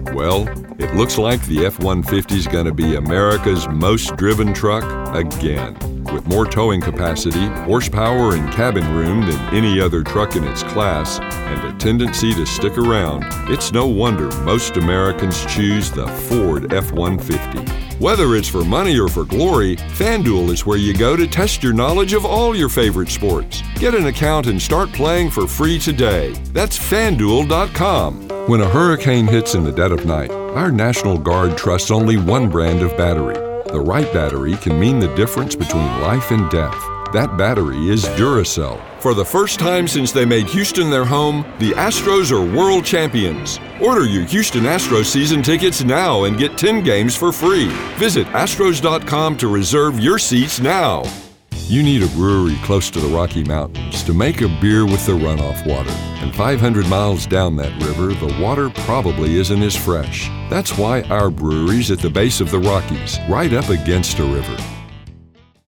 Well, it looks like the F-150 is going to be America's most driven truck again. With more towing capacity, horsepower, and cabin room than any other truck in its class, and a tendency to stick around, it's no wonder most Americans choose the Ford F-150. Whether it's for money or for glory, FanDuel is where you go to test your knowledge of all your favorite sports. Get an account and start playing for free today. That's FanDuel.com. When a hurricane hits in the dead of night, our National Guard trusts only one brand of battery. The right battery can mean the difference between life and death. That battery is Duracell. For the first time since they made Houston their home, the Astros are world champions. Order your Houston Astros season tickets now and get 10 games for free. Visit Astros.com to reserve your seats now. You need a brewery close to the Rocky Mountains to make a beer with the runoff water. And 500 miles down that river, the water probably isn't as fresh. That's why our brewery's at the base of the Rockies, right up against a river.